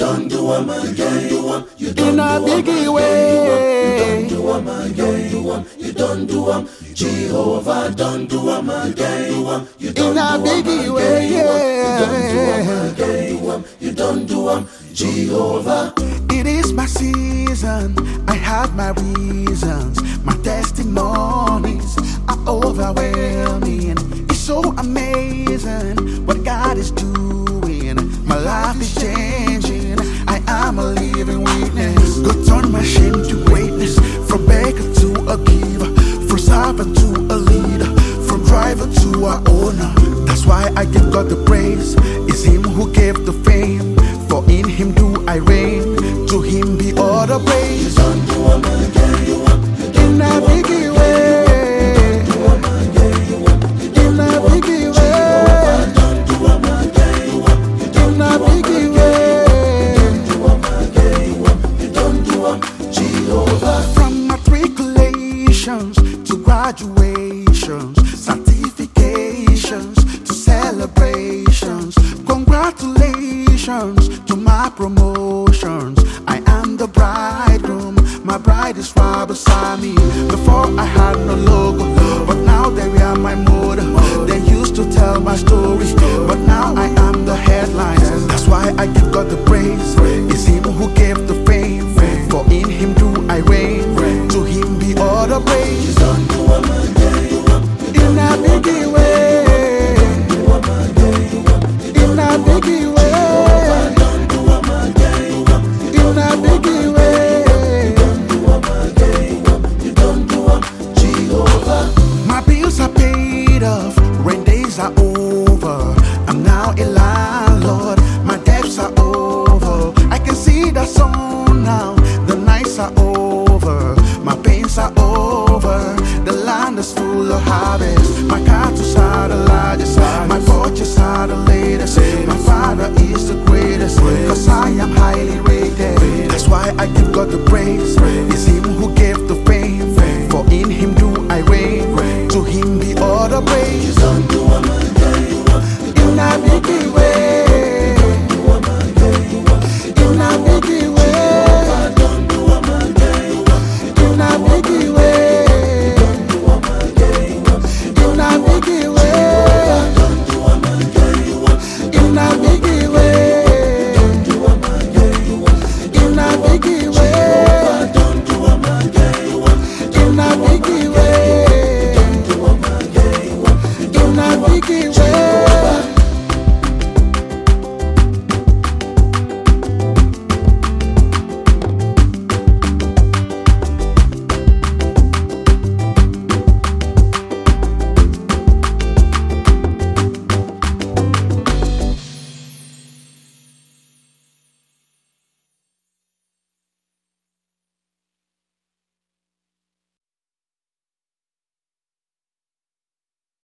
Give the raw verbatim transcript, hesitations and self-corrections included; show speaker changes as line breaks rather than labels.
don't do them again. You don't
In a biggie way.
You don't do them. You don't do them. Jehovah, don't do them again. You don't
In a biggie way,
yeah. You don't do them. Jehovah.
It is my season. I have my reasons. My testimonies are overwhelming. It's so amazing what God is doing. My life is changing. I am a living witness. God turn my shame to greatness. From beggar to a giver, from servant to a leader, from driver to a owner. That's why I give God the praise. It's Him who gave the fame. For in Him do I reign. To Him be all the praise.
Don't do them again.
In a biggie way. In a biggie way.
Don't do them again.
In a biggie way.
You don't do them. Jehovah.
From matriculations to graduations, certifications to celebrations, congratulations to my promotions. I am the bridegroom, my bride is right beside me. Before I had no logo, but now they are my motto. They used to tell my story, but now I am the headlines. That's why I give God the praise. It's Him who gave the fame. For in Him do I reign. To Him be all the praise.
Don't do them again.
In a biggie way. In a biggie way.
Don't do them again.
In a biggie way.
You don't do them. Jehovah.
My bills are paid off, rain days are over. I'm now a landlord, my debts are over. I can see the sun now, the nights are over. My pains are over, the land is full of harvest. My cattle are the largest, my porches are the latest. My Father is the greatest, cause I am highly rated. That's why I give God the praise.